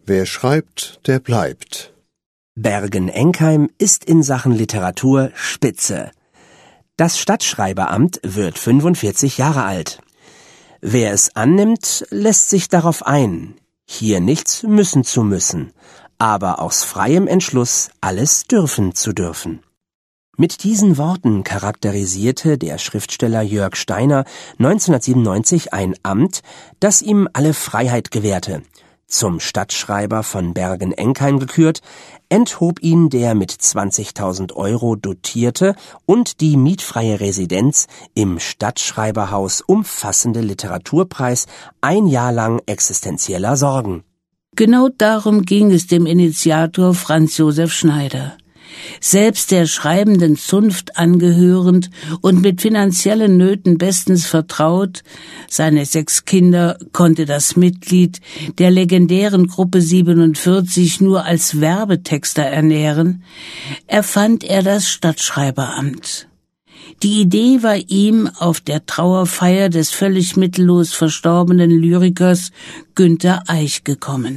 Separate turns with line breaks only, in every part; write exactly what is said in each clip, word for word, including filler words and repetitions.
Wer schreibt, der bleibt.
Bergen-Enkheim ist in Sachen Literatur Spitze. Das Stadtschreiberamt wird fünfundvierzig Jahre alt. Wer es annimmt, lässt sich darauf ein, hier nichts müssen zu müssen, aber aus freiem Entschluss alles dürfen zu dürfen. Mit diesen Worten charakterisierte der Schriftsteller Jörg Steiner neunzehnhundertsiebenundneunzig ein Amt, das ihm alle Freiheit gewährte. Zum Stadtschreiber von Bergen-Enkheim gekürt, enthob ihn der mit zwanzigtausend Euro dotierte und die mietfreie Residenz im Stadtschreiberhaus umfassende Literaturpreis ein Jahr lang existenzieller Sorgen.
Genau darum ging es dem Initiator Franz Josef Schneider. Selbst der schreibenden Zunft angehörend und mit finanziellen Nöten bestens vertraut, seine sechs Kinder konnte das Mitglied der legendären Gruppe siebenundvierzig nur als Werbetexter ernähren, erfand er das Stadtschreiberamt. Die Idee war ihm auf der Trauerfeier des völlig mittellos verstorbenen Lyrikers Günter Eich gekommen.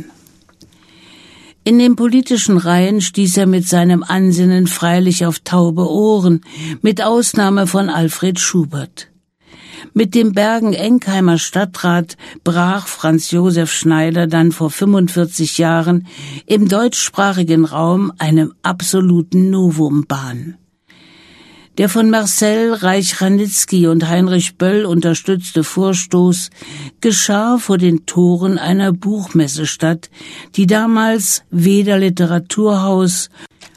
In den politischen Reihen stieß er mit seinem Ansinnen freilich auf taube Ohren, mit Ausnahme von Alfred Schubert. Mit dem Bergen-Enkheimer Stadtrat brach Franz Josef Schneider dann vor fünfundvierzig Jahren im deutschsprachigen Raum einem absoluten Novum Bahn. Der von Marcel Reich-Ranitzky und Heinrich Böll unterstützte Vorstoß geschah vor den Toren einer Buchmessestadt, die damals weder Literaturhaus,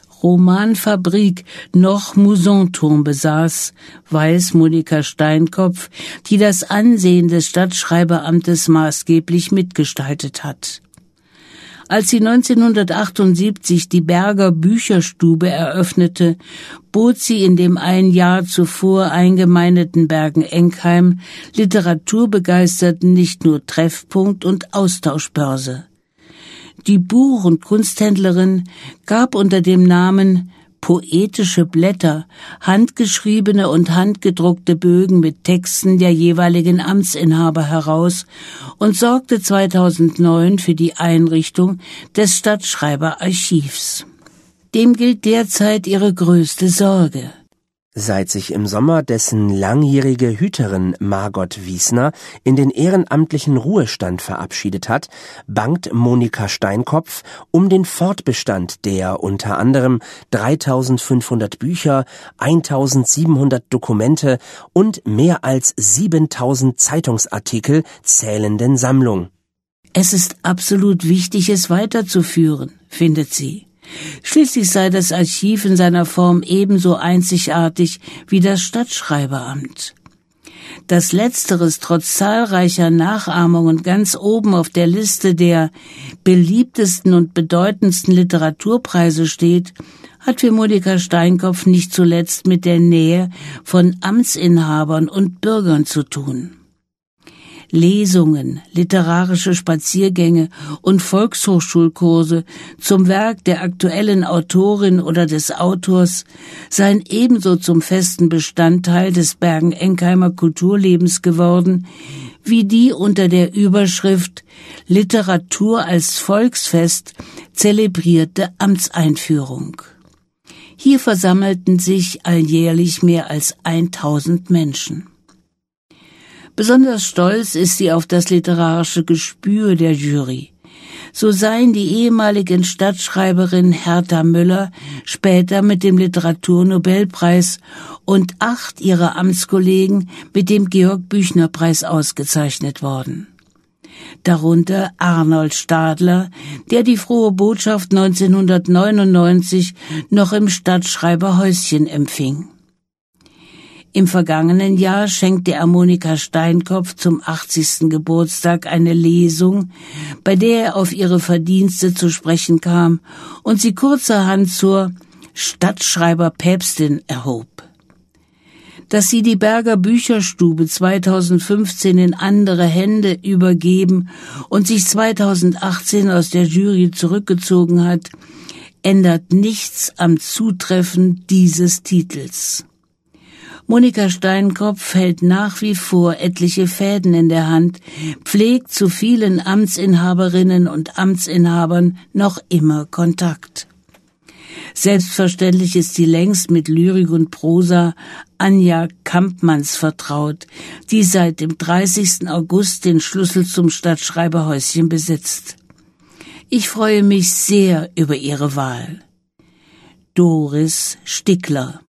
Romanfabrik noch Musanturm besaß, weiß Monika Steinkopf, die das Ansehen des Stadtschreiberamtes maßgeblich mitgestaltet hat. Als sie neunzehnhundertachtundsiebzig die Berger Bücherstube eröffnete, bot sie in dem ein Jahr zuvor eingemeindeten Bergen-Enkheim Literaturbegeisterten nicht nur Treffpunkt und Austauschbörse. Die Buch- und Kunsthändlerin gab unter dem Namen Poetische Blätter handgeschriebene und handgedruckte Bögen mit Texten der jeweiligen Amtsinhaber heraus und sorgte zweitausendneun für die Einrichtung des Stadtschreiberarchivs. Dem gilt derzeit ihre größte Sorge.
Seit sich im Sommer dessen langjährige Hüterin Margot Wiesner in den ehrenamtlichen Ruhestand verabschiedet hat, bangt Monika Steinkopf um den Fortbestand der unter anderem dreitausendfünfhundert Bücher, eintausendsiebenhundert Dokumente und mehr als siebentausend Zeitungsartikel zählenden Sammlung.
Es ist absolut wichtig, es weiterzuführen, findet sie. Schließlich sei das Archiv in seiner Form ebenso einzigartig wie das Stadtschreiberamt. Dass letzteres trotz zahlreicher Nachahmungen ganz oben auf der Liste der beliebtesten und bedeutendsten Literaturpreise steht, hat für Monika Steinkopf nicht zuletzt mit der Nähe von Amtsinhabern und Bürgern zu tun. Lesungen, literarische Spaziergänge und Volkshochschulkurse zum Werk der aktuellen Autorin oder des Autors seien ebenso zum festen Bestandteil des Bergen-Enkheimer Kulturlebens geworden, wie die unter der Überschrift Literatur als Volksfest zelebrierte Amtseinführung. Hier versammelten sich alljährlich mehr als tausend Menschen. Besonders stolz ist sie auf das literarische Gespür der Jury. So seien die ehemaligen Stadtschreiberin Hertha Müller später mit dem Literaturnobelpreis und acht ihrer Amtskollegen mit dem Georg-Büchner-Preis ausgezeichnet worden. Darunter Arnold Stadler, der die frohe Botschaft neunzehnhundertneunundneunzig noch im Stadtschreiberhäuschen empfing. Im vergangenen Jahr schenkte er Monika Steinkopf zum achtzigsten Geburtstag eine Lesung, bei der er auf ihre Verdienste zu sprechen kam und sie kurzerhand zur Stadtschreiberpäpstin erhob. Dass sie die Berger Bücherstube zweitausendfünfzehn in andere Hände übergeben und sich zweitausendachtzehn aus der Jury zurückgezogen hat, ändert nichts am Zutreffen dieses Titels. Monika Steinkopf hält nach wie vor etliche Fäden in der Hand, pflegt zu vielen Amtsinhaberinnen und Amtsinhabern noch immer Kontakt. Selbstverständlich ist sie längst mit Lyrik und Prosa Anja Kampmanns vertraut, die seit dem dreißigsten August den Schlüssel zum Stadtschreiberhäuschen besitzt. Ich freue mich sehr über ihre Wahl. Doris Stickler.